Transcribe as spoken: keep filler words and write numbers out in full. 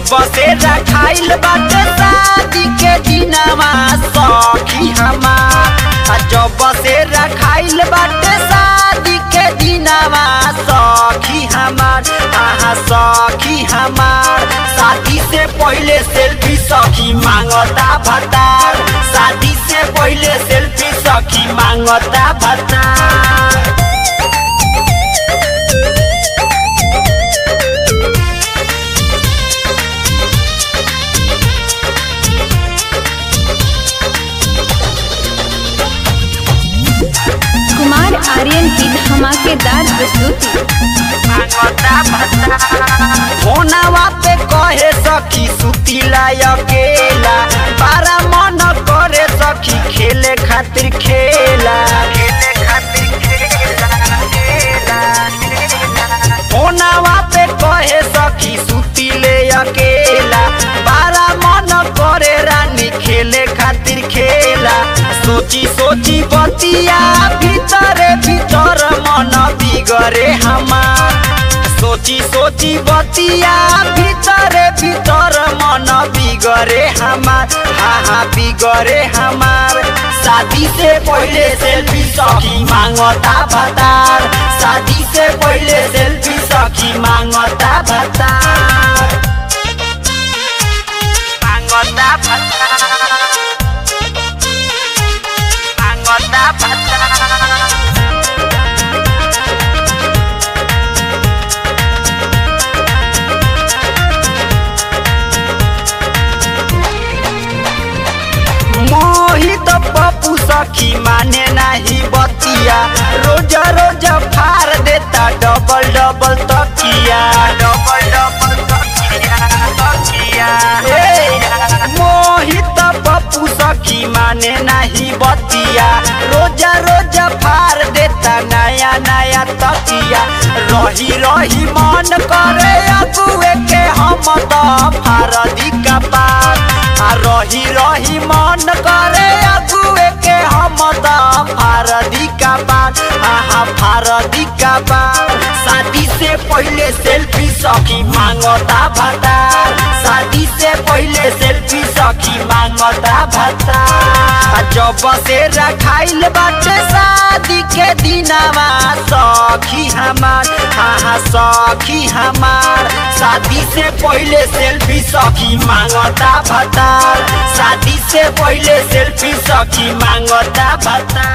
जब से रखाइल बाटे शादी के दिनवा सखी हमार, जब से रखाइल बाटे शादी के दिनवा सखी हमार, हाँ सखी हमार। शादी से पहले सेल्फी सखी मांगता भतार, शादी से पहले सेल्फी सखी मांगता भतार। कुमार आर्यन की धमाकेदार प्रस्तुति। फोनवा पे कहे सखी सुतीला अकेला, बारा मन करे सखी खेले खातिर खेला, खेले खातिर खेला। फोनवा पे कहे सखी सुतीले अकेला, बारा मन करे रानी खेले खातिर खेला। सोची सोची बतिया भीतरे भीतर मन बिगड़े हमार, सोची सोची बतिया भीतरे भीतर मन बिगड़े हमार, हाँ हाँ बिगड़े हमार। शादी से पहले सेल्फी सखी मांगता भतार, शादी से पहले सेल्फी सखी मांगता भतार, मांगता भतार, मांगता भतार। मोहित पप्पू सखी माने नहीं बतिया, रोज रोज फाड़ देता डबल डबल तकिया, डबल डबल तकिया तकिया। मोहित पप्पू सखी माने नहीं बतिया, रोज रोज फाड़ देता नया नया तकिया। रही रही मन करे अगुए के हम तो फारदी का पार, रही रही मन करे अगुए के हम तो फारदी का पार, हाँ फारदी का पार। शादी से पहले सेल्फी सखी मांगता भतार, शादी से पहले सेल्फी सखी मांगता भतार। जब से रखाइल बाटे शादी के दिनवा सखी हमार, हाँ सखी हमार। शादी से पहले सेल्फी सखी मांगता भतार, शादी से पहले सेल्फी सखी मांगता भतार।